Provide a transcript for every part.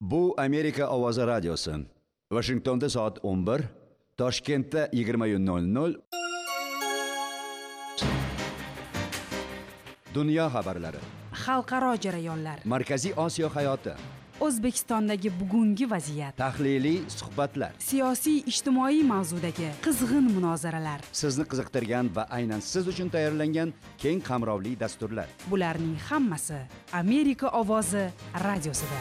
Bu Amerika Ovozi radiosi. Washingtonda soat 11, Toshkentda 20:00. Dunyo xabarlari. Xalqaro jarayonlar. Markaziy Osiyo hayoti. O'zbekistondagi bugungi vaziyat. Tahliliy suhbatlar. Siyosiy, ijtimoiy mavzudagi qizg'in munozaralar. Sizni qiziqtirgan va aynan siz uchun tayyorlangan keng qamrovli dasturlar. Bularning hammasi Amerika Ovozi radiosida.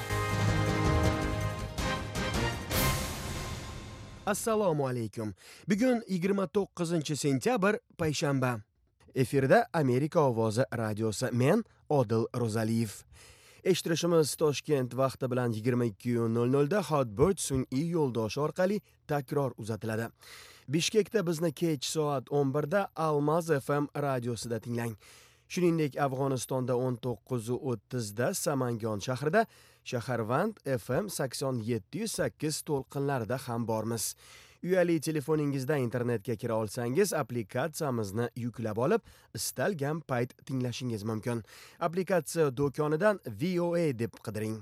Assalomu alaykum. Bugun 29-sentyabr payshanba. Efirda Amerika Ovozi radiosi. Men Odil Ro'zaliyev. Eshittirishimiz Toshkent vaqti bilan 22:00 da Hotbird sun'iy yo'ldoshi orqali takror uzatiladi. Bishkekda bizni kech soat 11 da Almaz FM radiosida tinglang. Shuningdek, Afg'onistonda 19:30 da Samangon shahrida Shaharvand FM 87.8 to'lqinlarida ham bormiz. Uyali telefoningizda internetga kira olsangiz, aplikatsiyamizni yuklab olib, istalgan payt tinglashingiz mumkin. Aplikatsiya do'konidan VOA deb qidiring.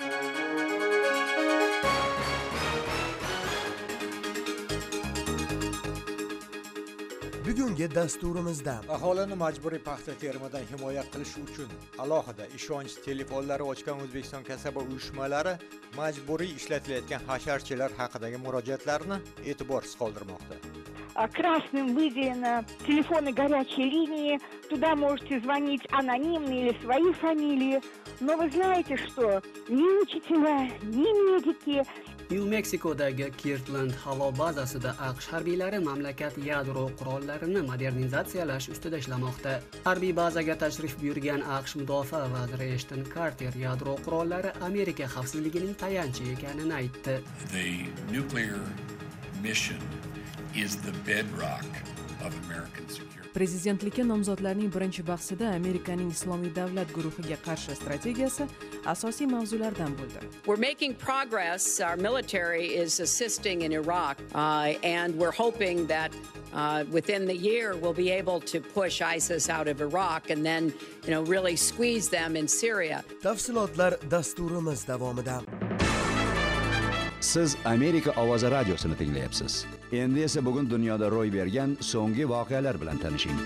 Bugungi dasturimizda aholini majburiy paxta terimidan himoya qilish uchun alohida ishonch telefonlari ochgan O'zbekiston kasaba uyushmalari majburiy ishlatilayotgan hasharchilar haqidagi murojaatlarni e'tiborsiz qoldirmoqda. Красным выделены телефоны горячей линии, туда можете звонить анонимно или свои фамилии. Но вы знаете что? Ни учителя, ни медики. Nyu-Meksikodagi Kirtland havo bazasida AQSh harbiylari mamlakat yadro qurollarini modernizatsiyalash ustida ishlamoqda. Harbiy bazaga tashrif buyurgan AQSh mudofaa vaziri Ashton Carter yadro qurollari Amerika xavfsizligining tayanchi ekanini aytdi. The nuclear mission is the bedrock of American security. Prezidentlikka nomzodlarning birinchi bahsida Amerikaning Islomiy davlat guruhiga qarshi strategiyasi asosiy mavzulardan bo'ldi. We're making progress. Our military is assisting in Iraq, and we're hoping that within the year we'll be able to push ISIS out of Iraq and then, really squeeze them in Syria. Tafsilotlar dasturimiz davomida. Siz Amerika Ovozi radiosini tinglayapsiz. Endi esa bugun dunyoda ro'y bergan so'nggi voqealar bilan tanishing.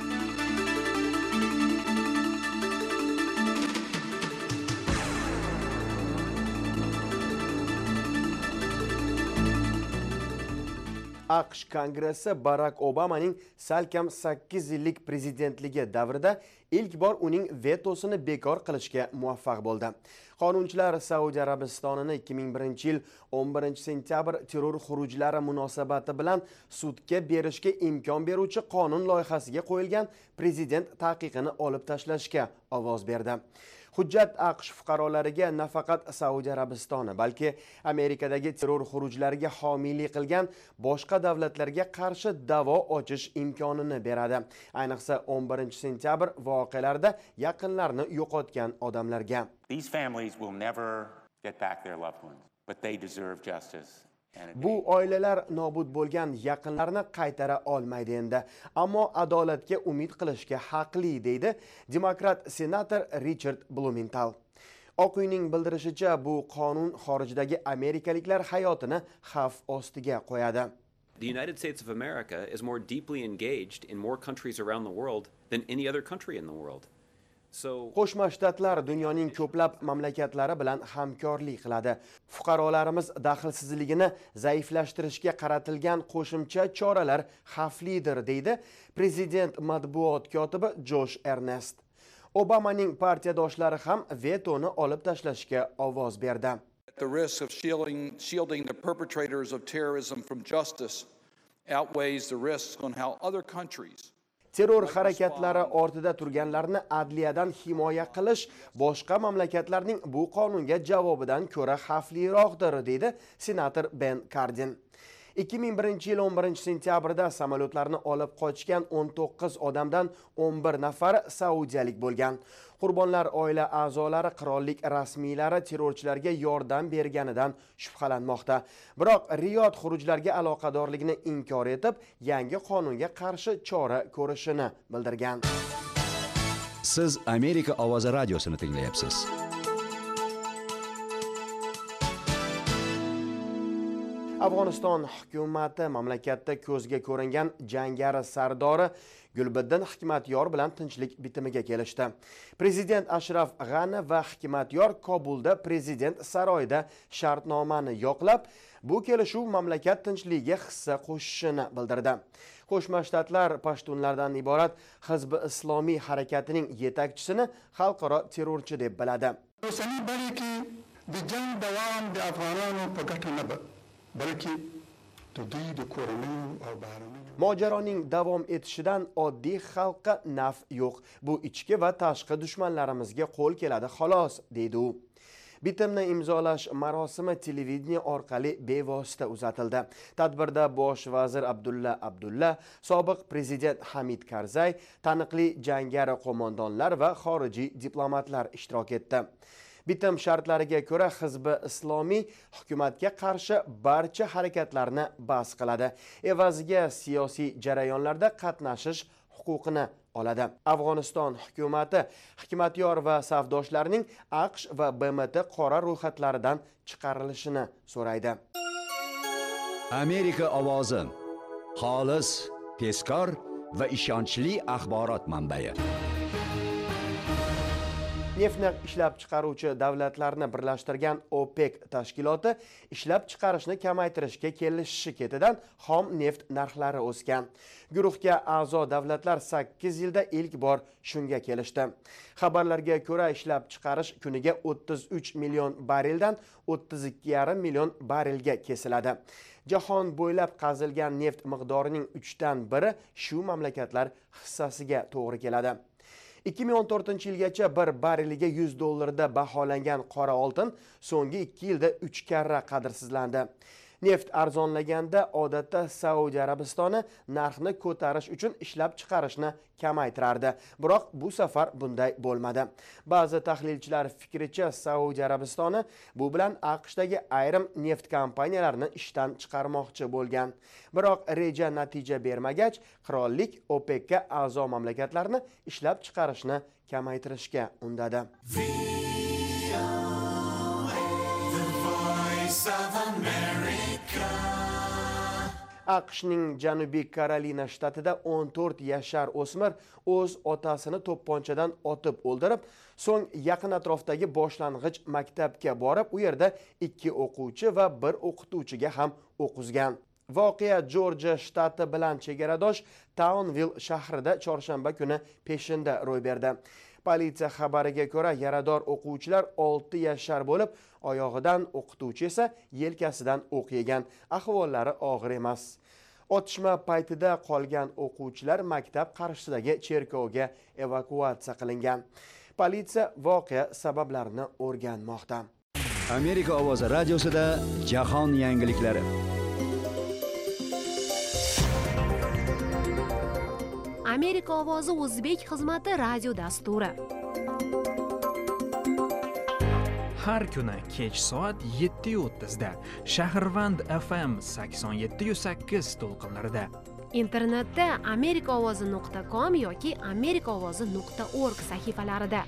AQSh Kongressi Barack Obamaning salkam 8 yillik prezidentligi davrida ilk bor uning vetosini bekor qilishga muvaffaq bo'ldi. Qonunchilar Saudiya Arabistonini 2001-yil 11-sentyabr terror xurujlari munosabati bilan sudga berishga imkon beruvchi qonun loyihasiga qo'yilgan prezident taqiqini olib tashlashga ovoz berdi. Hujjat AQSh fuqarolariga nafaqat Saudiya Arabistoni, balki Amerikadagi terror xurujlariga homiylik qilgan boshqa davlatlarga qarshi da'vo ochish imkonini beradi. Ayniqsa 11-sentyabr voqealarida yaqinlarini yo'qotgan odamlarga. These families will never get back their loved ones, but they deserve justice. Bu oilalar nobud bo'lgan yaqinlarni qaytara olmaydi endi, ammo adolatga umid qilishga haqli, deydi demokrat senator Richard Blumenthal. Oq uyning bildirishicha, bu qonun xorijdagi amerikaliklar hayotini xavf ostiga qo'yadi. The United States of America is more deeply engaged in more countries around the world than any other country in the world. Qo'shma Shtatlar dunyoning ko'plab mamlakatlari bilan hamkorlik qiladi. Fuqarolarimiz daxlsizligini zaiflashtirishga qaratilgan qo'shimcha choralar xavflidir, deydi prezident matbuot kotibi Josh Earnest. Obamaning partiyadoshlari ham vetoni olib tashlashga ovoz berdi. The risk of shielding the perpetrators of terrorism from justice outweighs the risks on how other countries terror harakatlari ortida turganlarni adliyadan himoya qilish boshqa mamlakatlarning bu qonunga javobidan ko'ra xavfliroqdir, deydi senator Ben Cardin. 2001-yil 11-sentyabrda samolyotlarni olib qochgan 19 odamdan 11 nafari saudiyalik bo'lgan. Qurbonlar oila a'zolari qirollik rasmiylari terrorchilarga yordam berganidan shubhalanmoqda. Biroq Riyod xurujlarga aloqadorligini inkor etib, yangi qonunga qarshi chora ko'rishini bildirgan. Siz Amerika Ovozi radiosini tinglayapsiz. Afg'oniston hukumati mamlakatda ko'zga ko'ringan jangari sardori Gulbiddin Hikmatyor bilan tinchlik bitimiga kelishdi. Prezident Ashraf G'ani va Hikmatyor Kobulda prezident saroyida shartnomani yoqlab, bu kelishuv mamlakat tinchligiga hissa qo'shishini bildirdi. Qo'shma Shtatlar pashtunlardan iborat Hizb Islomiy harakatining yetakchisini xalqaro terrorchi deb biladi. Mojaroning davom etishidan oddiy xalqqa naf yo'q. Bu ichki va tashqi dushmanlarimizga qo'l keladi xolos, deydi u. Bitimni imzolash marosimi televideniya orqali bevosita uzatildi. Tadbirda bosh vazir Abdulla, sobiq prezident Hamid Karzay, taniqli jangari qo'mondonlar va xorijiy diplomatlar ishtirok etdi. Bitim shartlariga ko'ra Hizbi Islomiy hukumatga qarshi barcha harakatlarni bas qiladi. Evaziga siyosiy jarayonlarda qatnashish huquqini oladi. Afg'oniston hukumati Hikmatyor va safdoshlarining AQSh va BMT qora ro'yxatlaridan chiqarilishini so'raydi. Amerika ovozi xolis, tezkor va ishonchli axborot manbai. Neftni ishlab chiqaruvchi davlatlarni birlashtirgan OPEC tashkiloti ishlab chiqarishni kamaytirishga kelishishi ketidan xom neft narxlari o'sgan. Guruhga a'zo davlatlar 8 yilda ilk bor shunga kelishdi. Xabarlarga ko'ra ishlab chiqarish kuniga 33 million bareldan 32,5 million barelga kesiladi. Jahon bo'ylab qazilgan neft miqdorining 3dan 1 shu mamlakatlar hissasiga to'g'ri keladi. 2014-yilgacha bir bareliga $100 baholangan qora oltin so'nggi 2 yilda 3 karra qadrsizlandi. Neft arzonlaganda odatda Saudiya Arabistoni narxni ko'tarish uchun ishlab chiqarishni kamaytirardi. Biroq bu safar bunday bo'lmadi. Ba'zi tahlilchilar fikricha Saudiya Arabistoni bu bilan AQShdagi ayrim neft kompaniyalarini ishdan chiqarmoqchi bo'lgan. Biroq reja natija bermagach, qirollik OPECga a'zo mamlakatlarni ishlab chiqarishni kamaytirishga undadi. AQShning Janubiy Karolina shtatida 14 yashar o'smir o'z otasini to'pponchadan otib o'ldirib, so'ng yaqin atrofdagi boshlang'ich maktabga borib, u yerda 2 o'quvchi va 1 o'qituvchiga ham o'q uzgan. Voqea Jorjiya shtati bilan chegaradosh Taunville shahrida chorshanba kuni peshinda ro'y berdi. Politsiya xabariga ko'ra, yarador o'quvchilar 6 yashar bo'lib, oyog'idan, o'qituvchi esa yelkasidan o'q yegan. Ahvollari og'ir emas. Otishma paytida qolgan o'quvchilar maktab qarshisidagi cherkovga evakuatsiya qilingan. Politsiya voqea sabablarini o'rganmoqda. Amerika ovozi radiosida jahon yangiliklari. Amerika ovozi o'zbek xizmati radio dasturi. Har kuni kech soat 7:30 da Shahrvand FM 87.8 to'lqinlarida. Internetda amerikaovozi.com yoki amerikaovozi.org sahifalarida.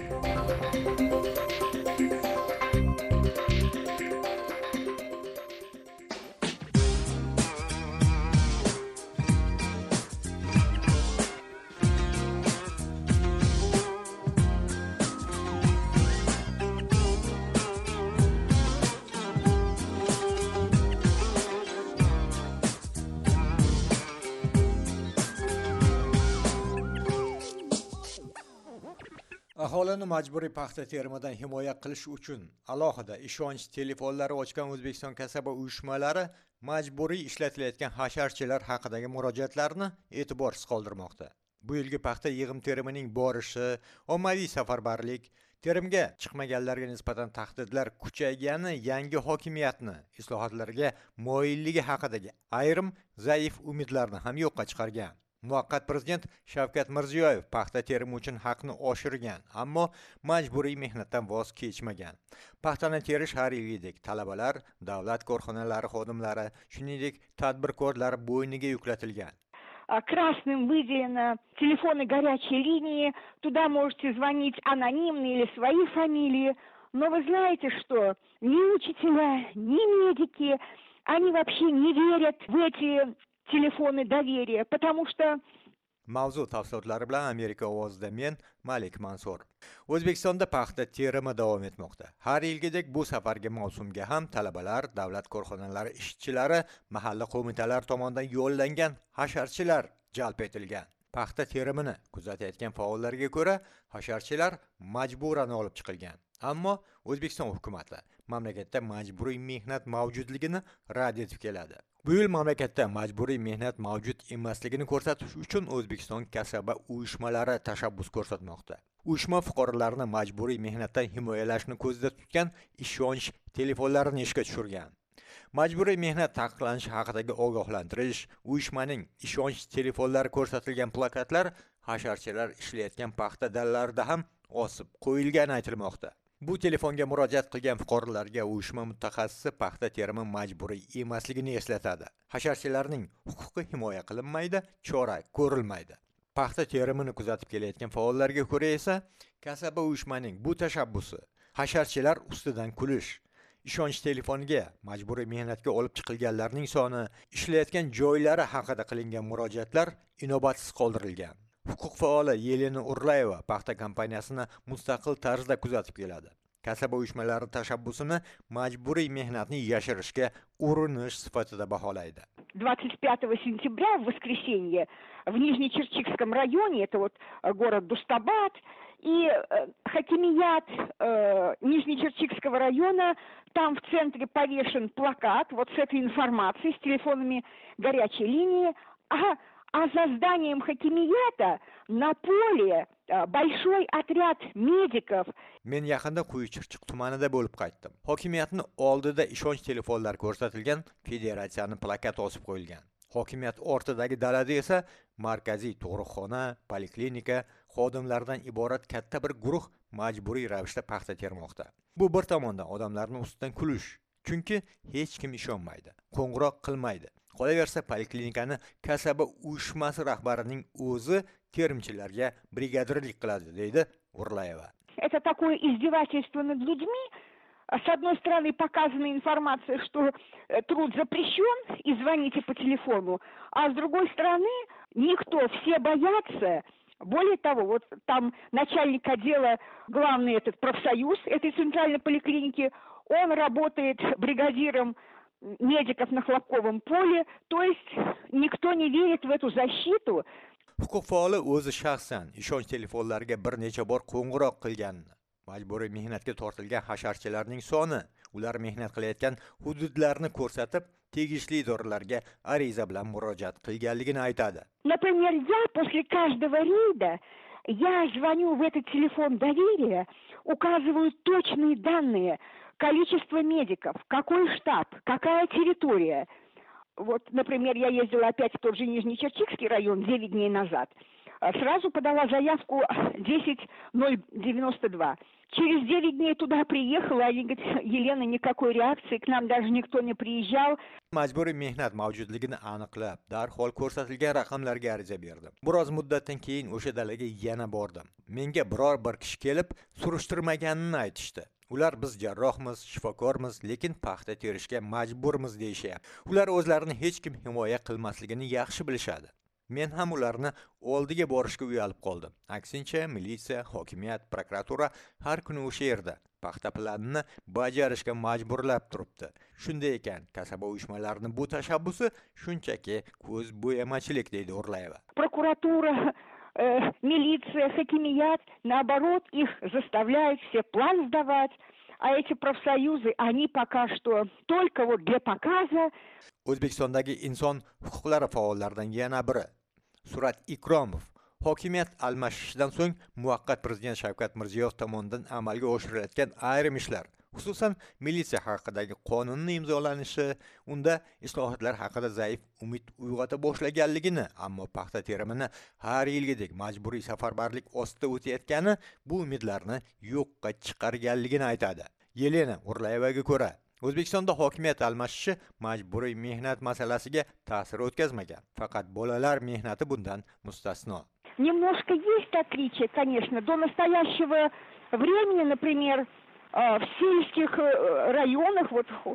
Aholini majburiy paxta terimidan himoya qilish uchun alohida ishonch telefonlari ochgan O'zbekiston kasaba uyushmalari majburiy ishlatilayotgan hasharchilar haqidagi murojaatlarni e'tiborsiz qoldirmoqda. Bu yilgi paxta yig'im terimining borishi, ommaviy safarbarlik, terimga chiqmaganlarga nisbatan tahdidlar kuchaygani yangi hokimiyatni islohotlarga moyilligi haqidagi ayrim zaif umidlarni ham yo'qqa chiqargan. Muvaqqat prezident Shavkat Mirziyoyev paxta terimi uchun haqni oshirgan, ammo majburiy mehnatdan voz kechmagan. Paxtani terish har yilgidek talabalar, davlat korxonalari xodimlari, shuningdek tadbirkorlar bo'yniga yuklatilgan. Красным выделено телефоны горячей линии, туда можете звонить анонимно или свои фамилии. Но вы знаете, что ни учителя, ни медики они вообще не верят в эти телефоны доверия, потому что mavzu tafsilotlari bilan Amerika ovozida men Malik Mansur. O'zbekistonda paxta terimi davom etmoqda. Har yilgidek bu safargi mavsumga ham talabalar, davlat korxonalari ishchilari, mahalla qo'mitalari tomonidan yo'llangan hasharchilar jalb etilgan. Paxta terimini kuzatayotgan faollarga ko'ra, hasharchilar majburan olib chiqilgan. Ammo O'zbekiston hukumati mamlakatda majburiy mehnat mavjudligini rad etib keladi. Bu yil mamlakatda majburiy mehnat mavjud emasligini ko'rsatish uchun O'zbekiston kasaba uyushmalari tashabbus ko'rsatmoqda. Uyushma fuqarolarni majburiy mehnatdan himoyalashni ko'zda tutgan ishonch telefonlarini ishga tushirgan. Majburiy mehnat taqiqlanishi haqidagi ogohlantirish, uyushmaning ishonch telefonlari ko'rsatilgan plakatlar hasharchilar ishlayotgan paxta dallarida ham osib qo'yilgani aytilmoqda. Bu telefonga murojaat qilgan fuqarolarga uyushma mutaxassisi paxta terimi majburiy emasligini eslatadi. Hasharchilarning huquqi himoya qilinmaydi, chora ko'rilmaydi. Paxta terimini kuzatib kelayotgan faollarga ko'ra esa, kasaba uyushmaning bu tashabbusi hasharchilar ustidan kulish. Ishonch telefoniga majburiy mehnatga olib chiqilganlarning soni, ishlayotgan joylari haqida qilingan murojaatlar inobatsiz qoldirilgan. Huquq faoli Yelena Urlayeva paxta kompaniyasini mustaqil tarzda kuzatib keladi. Kasaba uyushmalari tashabbusini majburiy mehnatni yashirishga urinish sifatida baholaydi. 25 сентября, в воскресенье, в Нижнечерчикском районе, это вот город Дустабад, и хакимият Нижнечерчикского района, там в центре повешен плакат вот с этой информацией, с телефонами горячей линии, а за зданием хакимията на поле большой отряд медиков. Men yaqinda Quyuchirchiq tumanida bo'lib qaytdim. Hokimiyatning oldida ishonch telefonlari ko'rsatilgan federatsiyaning plakati osib qo'yilgan. Hokimiyat ortidagi dalada esa markaziy tug'ruqxona, poliklinika xodimlaridan iborat katta bir guruh majburiy ravishda paxta termoqda. Bu bir tomondan odamlarning ustidan kulish, chunki hech kim ishonmaydi, qo'ng'iroq qilmaydi. Qolaversa, poliklinikani kasaba uyushmasi rahbarining o'zi terimchilarga brigadirlik qiladi, deydi Urlayeva. Это такое издевательство над людьми. С одной стороны, показана информация, что труд запрещен, и звоните по телефону. А с другой стороны, никто, все боятся. Более того, вот там начальник отдела, главный этот профсоюз этой центральной поликлиники, он работает бригадиром медиков на Хлопковом поле, то есть никто не верит в эту защиту. Huquq faoli o'zi shaxsan ishonch telefonlariga bir necha bor qo'ng'iroq qilganini, majburiy mehnatga tortilgan hasharchilarning soni, ular mehnat qilayotgan hududlarni ko'rsatib, tegishli idoralarga ariza bilan murojaat qilganligini aytadi. Например, я после каждого рейда я звоню в этот телефон доверия, указываю точные данные, количество медиков, какой штаб, какая территория. Вот, например, я ездила опять в тот же Нижнечерчикский район 9 дней назад. Сразу подала заявку 10092. Через 9 дней туда приехала, они говорят, Елена, никакой реакции, к нам даже никто не приезжал. Majburiy mehnat mavjudligini aniqlab, darhol ko'rsatilgan raqamlarga ariza berdim. Biroz muddatdan keyin o'sha dalaga yana bordim. Menga biror bir kishi kelib, surishtirmaganini aytishdi. Ular biz jarrohmiz, shifokormiz, lekin paxta terishga majburmiz deyishyapti. Ular o'zlarini hech kim himoya qilmasligini yaxshi bilishadi. Men ham ularni oldiga borishga uyalib qoldim. Aksincha, militsiya, hokimiyat, prokuratura har kuni o'sha yerda paxta planini bajarishga majburlab turibdi. Shunday ekan, kasaba uyushmalarining bu tashabbusi shunchaki ko'z bo'yamachilik, deydi Urlayeva. Prokuratura, милиция, хакимият, наоборот, их заставляют все план сдавать, а эти профсоюзы, они пока что только вот для показа. O'zbekistondagi inson huquqlari faollaridan yana biri Surat Ikromov hokimiyat almashishidan so'ng muvaqqat prezident Shavkat Mirziyoyev tomonidan amalga oshirilayotgan ayrim ishlar, xususan militsiya haqidagi qonunning imzolanishi, unda islohotlar haqida zaif umid uyg'ota boshlaganligini, ammo paxta terimini har yilgidek majburiy safarbarlik ostida o'tayotgani bu umidlarni yo'qqa chiqarganligini aytadi. Yelena Urlayevaga ko'ra, O'zbekistonda hokimiyat almashishi majburiy mehnat masalasiga ta'sir o'tkazmagan. Faqat bolalar mehnati bundan mustasno. Немножко есть отличие, конечно, до настоящего времени, например, в сельских районах, вот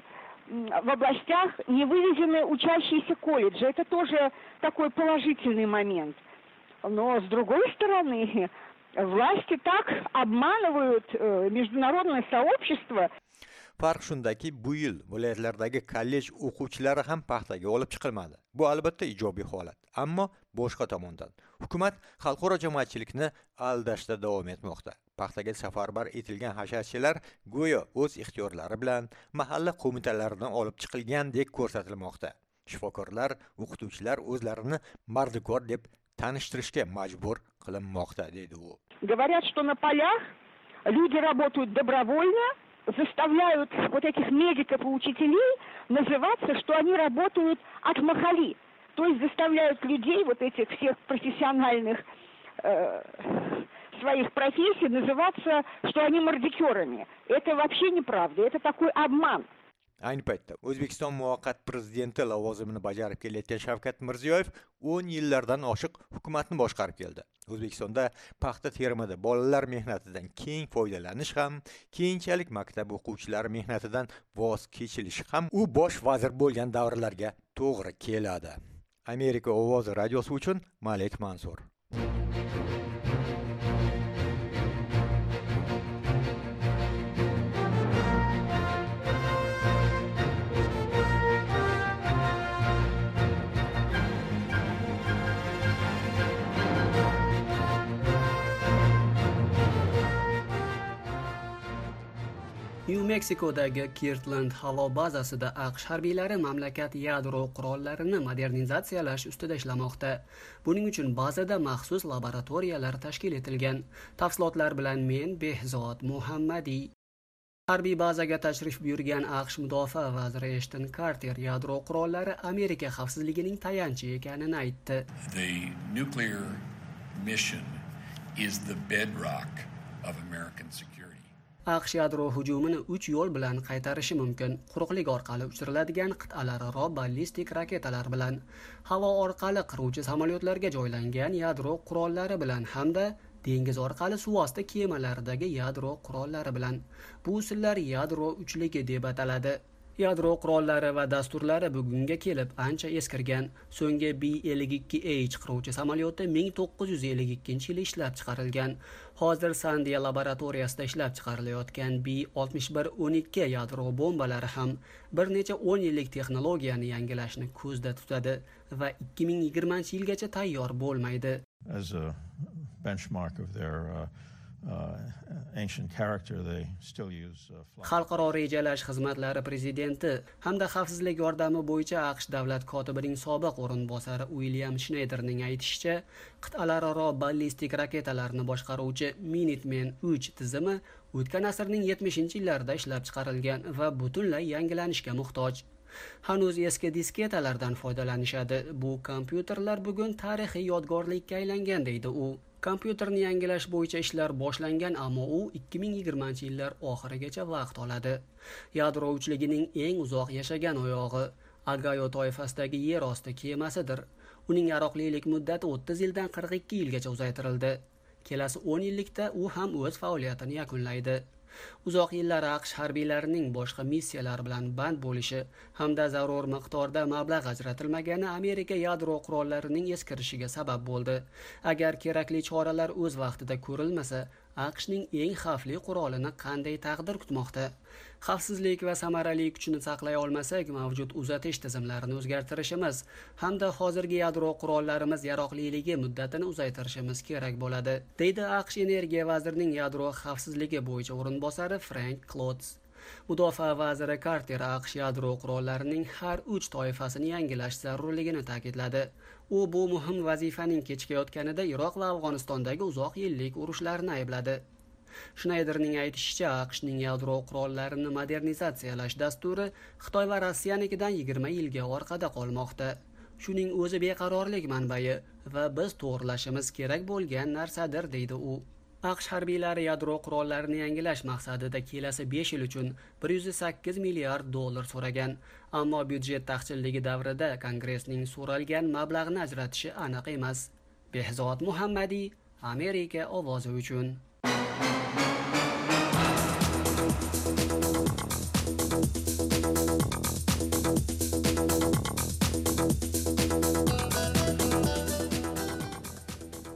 в областях не вывезены учащиеся колледжа. Это тоже такой положительный момент. Но с другой стороны, власти так обманывают международное сообщество. Farq shundaki, bu yil viloyatlardagi kollej o'quvchilari ham paxtaga olib chiqilmadi. Bu albatta ijobiy holat. Ammo boshqa tomondan hukumat xalqaro jamoatchilikni aldashda davom etmoqda. Paxtaga safarbar etilgan hasharchilar go'yo o'z ixtiyorlari bilan mahalla qo'mitalaridan olib chiqilgandek ko'rsatilmoqda. Shifokorlar, o'qituvchilar o'zlarini mardikor deb tanishtirishga majbur qilinmoqda, dedi u. Говорят, что на полях люди работают добровольно, заставляют вот этих медиков и учителей называться, что они работают от махали. То есть заставляют людей, вот этих всех профессиональных своих профессий, называться, что они мардикерами. Это вообще неправда, это такой обман. Ayni paytda O'zbekiston muvaqqat prezidenti lavozimini bajarib kelayotgan Shavkat Mirziyoyev 10 yillardan oshiq hukumatni boshqarib keldi. O'zbekistonda paxta terimida bolalar mehnatidan keng foydalanish ham, keyinchalik maktab o'quvchilari mehnatidan voz kechilishi ham u bosh vazir bo'lgan davrlarga to'g'ri keladi. Amerika ovozi radiosi uchun Malik Mansur. Nyu-Meksikodagi Kirtland havo bazasida AQSh harbiylari mamlakat yadro qurollarini modernizatsiyalash ustida ishlamoqda. Buning uchun bazada maxsus laboratoriyalar tashkil etilgan. Tafsilotlar bilan men Behzod Muhammadiy. Harbiy bazaga tashrif buyurgan AQSh mudofaa vaziri Ashton Carter yadro qurollari Amerika xavfsizligining tayanchi ekanini aytdi. The nuclear mission is the bedrock of American security. AQSh yadro hujumini 3 yo'l bilan qaytarishi mumkin. Quruqlik orqali uchiriladigan qit'alararo ballistik raketalar bilan, havo orqali qiruvchi samolyotlarga joylangan yadro qurollari bilan hamda dengiz orqali suvosti kemalaridagi yadro qurollari bilan. Bu usullar yadro uchligi deb ataladi. Yadro qurollari va dasturlari bugunga kelib ancha eskirgan. So'nggi B-52H qiruvchi samolyoti 1952-yil ishlab chiqarilgan. Hozir Sandia laboratoriyasida ishlab chiqarilayotgan B-6112 yadro bombalari ham bir necha 10 yillik texnologiyani yangilashni ko'zda tutadi va 2020-yilgacha tayyor bo'lmaydi. As a benchmark of their ancient character, they still use Xalqaro rejalash xizmatlari prezidenti hamda xavfsizlik yordami bo'yicha AQSh davlat kotibining sobiq o'rinbosari William Schneiderning aytishicha, qit'alararo ballistik raketalarni boshqaruvchi Minuteman 3 tizimi o'tgan asrning 70-yillarida ishlab chiqarilgan va butunlay yangilanishga muhtoj. Hanuz eski disketalardan foydalanishadi. Bu kompyuterlar bugun tarixiy yodgorlikka aylangan, deydi u. Kompyuterni yangilash bo'yicha ishlar boshlangan, ammo u 2020-yillar oxirigacha vaqt oladi. Yadro uchligining eng uzoq yashagan oyog'i Agayo toifasidagi yer osti kemasidir. Uning yaroqlilik muddati 30 yildan 42 yilgacha uzaytirildi. Kelasi 10 yillikda u ham o'z faoliyatini yakunlaydi. Uzoq yillar AQSh harbiylarining boshqa missiyalar bilan band bo'lishi hamda zarur miqdorda mablag' ajratilmagani Amerika yadro qurollarining eskirishiga sabab bo'ldi. Agar kerakli choralar o'z vaqtida ko'rilmasa, AQShning eng xavfli qurolini qanday taqdir kutmoqda? Xavfsizlik va samarali kuchini saqlay olmasak, mavjud uzatish tizimlarini o'zgartirishimiz hamda hozirgi yadro qurollarimiz yaroqliligi muddatini uzaytirishimiz kerak bo'ladi, deydi AQSh energiya vazirining yadro xavfsizligi bo'yicha o'rinbosari Frank Klotz. Mudofaa vaziri Carter AQSh yadro qurollarining har 3 toifasini yangilash zarurligini ta'kidladi. U bu muhim vazifaning kechikayotganida Iroq va Afg'onistondagi uzoq yillik urushlarni aybladi. Schneiderning aytishicha, AQShning yadro qurollarini modernizatsiyalash dasturi Xitoy va Rossiyanikidan 20 yilga orqada qolmoqda. Shuning o'zi beqarorlik manbai va biz to'g'rilashimiz kerak bo'lgan narsadir, deydi u. AQSh harbiylari yadro qurollarini yangilash maqsadida kelasi 5 yil uchun 108 milliard dollar so'ragan, ammo byudjet taqchilligi davrida Kongressning so'ralgan mablag'ni ajratishi aniq emas. Behzod Muhammadiy, Amerika ovozi uchun.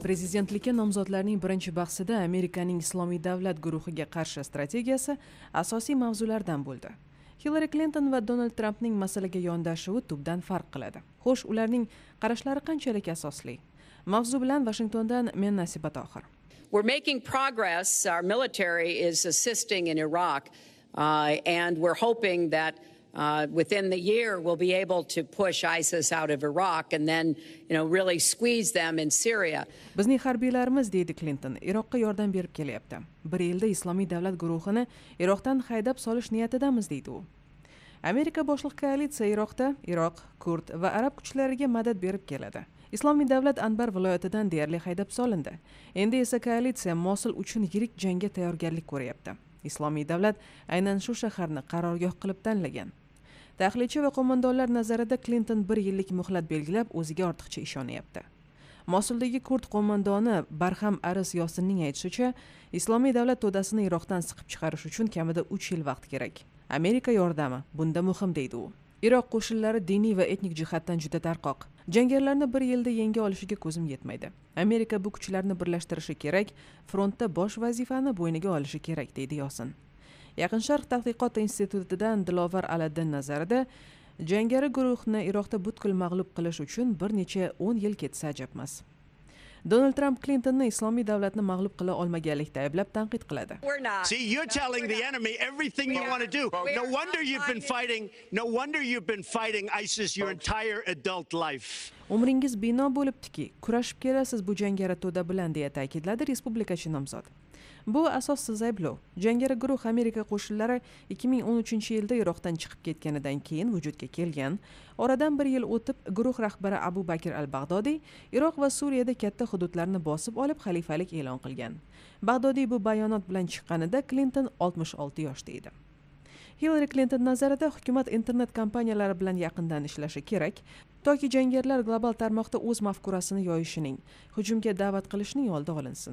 Prezidentlikka nomzodlarning birinchi bahsida Amerikaning Islomiy davlat guruhiga qarshi strategiyasi asosiy mavzulardan bo'ldi. Hillary Clinton va Donald Trumpning masalaga yondashuvi tubdan farq qiladi. Xo'sh, ularning qarashlari qanchalik asosli? Mavzu bilan Washingtondan men Nasiba Tohir. We're making progress. Our military is assisting in Iraq, and we're hoping that within the year we'll be able to push ISIS out of Iraq and then, really squeeze them in Syria. Bizning harbiylarimiz, deydi Clinton, Iroqqa yordam berib kelyapti. Bir yilda Islomiy davlat guruhini Iroqdan haydab solish niyatidamiz, deydi u. Amerika boshliq koalitsiya Iroqda Iroq, kurd va arab kuchlariga madad berib keladi. Islomiy davlat Anbar viloyatidan deyarli haydab solindi. Endi esa koalitsiya Mosul uchun yirik jangga tayyorgarlik ko'ryapti. Islomiy davlat aynan shu shaharni qarorgoh qilib tanlagan. Tahlilchi va qo'mondonlar nazarida Clinton 1 yillik muhlat belgilab o'ziga ortiqcha ishonyapti. Mosuldagi kurd qo'mondoni Barham Aris Yosinning aytishicha, Islomiy davlat to'dasini Iroqdan siqib chiqarish uchun kamida 3 yil vaqt kerak. Amerika yordami bunda muhim, deydi u. Iroq qo'shinlari diniy va etnik jihatdan juda tarqoq. Jangarilarni 1 yilda yenga olishiga ko'zim yetmaydi. Amerika bu kuchlarni birlashtirishi kerak, frontda bosh vazifani bo'yniga olishi kerak, deydi Yosin. Yaqin Sharq tadqiqot institutidan Dilovar Aladdin nazarida, jangari guruhni Iroqda butkul mag'lub qilish uchun bir necha 10 yil ketsa ajab emas. Donald Trump Clintonni Islomiy davlatni mag'lub qila olmaganlikda ayblab tanqid qiladi. See, you're telling the enemy everything you want to do. No wonder you've been fighting ISIS your entire adult life. Umringiz bino bo'libdiki, kurashib kelasiz bu jangari to'da bilan, deya ta'kidladi respublikachi nomzod. Bu asossiz ayblov. Jangari guruh Amerika qo'shinlari 2013-yilda Iroqdan chiqib ketganidan keyin vujudga kelgan. Oradan 1 yil o'tib, guruh rahbari Abu Bakr al-Baghdodiy Iroq va Suriyada katta hududlarni bosib olib xalifalik e'lon qilgan. Baghdodiy bu bayonot bilan chiqqanida Clinton 66 yoshda edi. Hillary Clinton nazarida hukumat internet kompaniyalari bilan yaqindan ishlashi kerak, toki jangarilar global tarmoqda o'z mafkurasini yoyishining, hujumga da'vat qilishining oldi olinsin.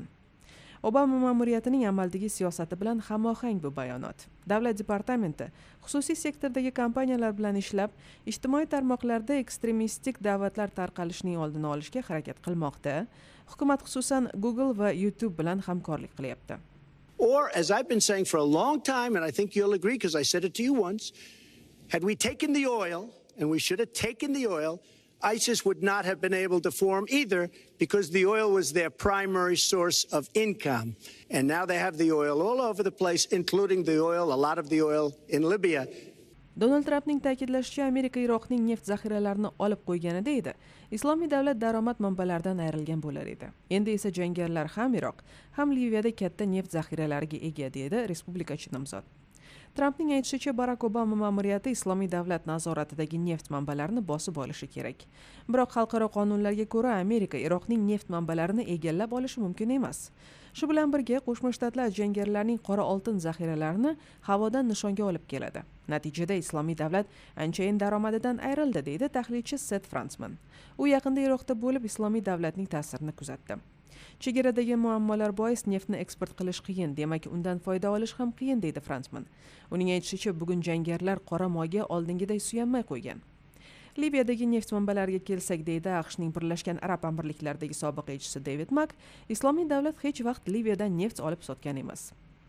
Obama ma'muriyatining amaldagi siyosati bilan hamohang bu bayonot. Davlat departamenti xususiy sektordagi kompaniyalar bilan ishlab, ijtimoiy tarmoqlarda ekstremistik da'vatlar tarqalishining oldini olishga harakat qilmoqda. Hukumat xususan Google va YouTube bilan hamkorlik qilyapti. Or, as I've been saying for a long time, and I think you'll agree because I said it to you once, had we taken the oil, and we should have taken the oil, ISIS would not have been able to form either because the oil was their primary source of income. And now they have the oil all over the place, including a lot of the oil in Libya. Donald Trumpning ta'kidlashicha, Amerika Iroqning neft zaxiralarini olib qo'yganida edi, Islomiy davlat daromad manbalaridan ayrilgan bo'lar edi. Endi esa jangarilar ham Iroq, ham Liviyada katta neft zaxiralariga ega, dedi respublikachi nomzod. Trumpning aytishicha, Barack Obama ma'muriyati Islomiy davlat nazoratidagi neft manbalarini bosib olishi kerak. Biroq xalqaro qonunlarga ko'ra Amerika Iroqning neft manbalarini egallab olishi mumkin emas. Shu bilan birga Qo'shma Shtatlar jangarilarning qora oltin zaxiralarini havodan nishonga olib keladi. Natijada Islomiy davlat anchayin daromadidan ayrildi, deydi tahlilchi Seth Fransman. U yaqinda Iroqda bo'lib Islomiy davlatning ta'sirini kuzatdi. Chegaradagi muammolar bois neftni eksport qilish qiyin, demak undan foyda olish ham qiyin, deydi Fransman. Uning aytishicha, bugun jangarilar qora moyga oldingiday suyanmay qo'ygan. Liviyadagi neft manbalariga kelsak, deydi AQShning Birlashgan Arab Amirliklaridagi sobiq elchisi David Mack, Islomiy davlat hech vaqt Liviyadan neft olib sotgan emas.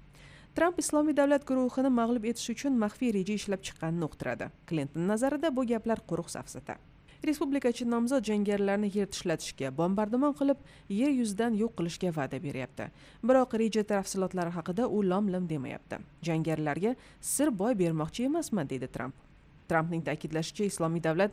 Trump Islomiy davlat guruhini mag'lub etish uchun maxfiy reja ishlab chiqqanini uqtiradi. Clinton nazarida bu gaplar quruq safsata. Respublikachi nomzod jangarilarni yer tishlatishga, bombardimon qilib, yer yuzidan yo'q qilishga va'da beryapti. Biroq reja tafsilotlari haqida u lom-lim demayapti. Jangarilarga sir boy bermoqchi emasman, deydi Trump. Trumpning ta'kidlashicha, Islomiy davlat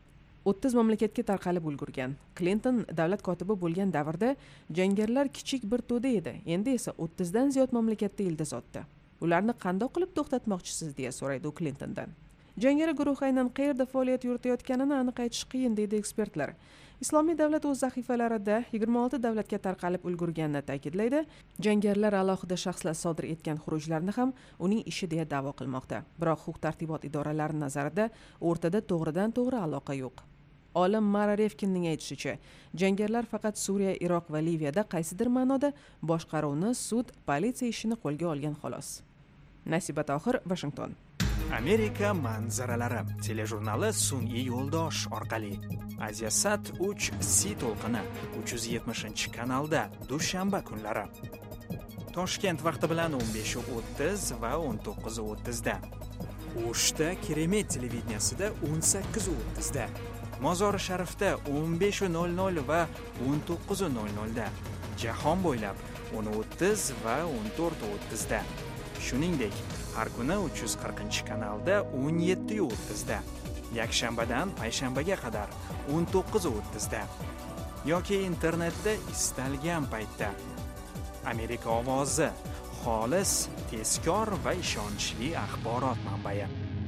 30 mamlakatga tarqalib ulgurgan. Clinton davlat kotibi bo'lgan davrda jangarilar kichik bir to'da edi. Endi esa 30 dan ziyod mamlakatda ildiz otdi. Ularni qanday qilib to'xtatmoqchisiz, deya so'raydi u Clintondan. Jangari guruh aynan qayerda faoliyat yuritayotganini aniq aytish qiyin, deydi ekspertlar. Islomiy davlat o'z sahifalarida 26 davlatga tarqalib ulgurganini ta'kidlaydi. Jangarilar alohida shaxslar sodir etgan xurujlarni ham uning ishi deya da'vo qilmoqda. Biroq huquq-tartibot idoralari nazarida o'rtada to'g'ridan-to'g'ri aloqa yo'q. Olim Mara Revkinning aytishicha, jangarilar faqat Suriya, Iroq va Liviyada qaysidir ma'noda boshqaruvni sud, politsiya ishini qo'lga olgan xolos. Nasiba Tohir, Washington. Amerika manzaralari telejurnali sun'iy yo'ldosh orqali Asiasat 3C to'lqini 370-kanalda dushanba kunlari. Toshkent vaqti bilan 15:30 va 19:30 da. O'shda Keremet televideniyasida 18:30 da. Mozori Sharifda 15:00 va 19:00 da. Jahon bo'ylab 10:30 va 14:30 da. Shuningdek, har kuni 340-kanalda 17:30 da. Yakshanbadan payshanbaga qadar 19:30 da. Yoki internetda istalgan paytda. Amerika ovozi, xolis, tezkor va ishonchli axborot manbai.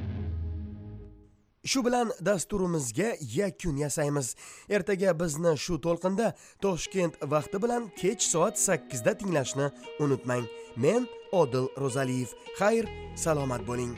Shu bilan dasturimizga yakun yasaymiz. Ertaga bizni shu to'lqinda Toshkent vaqti bilan kech soat 8 da tinglashni unutmang. Men Odil Ro'zaliyev. Xayr, salomat bo'ling.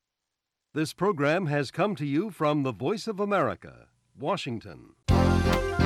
This program has come to you from the Voice of America, Washington.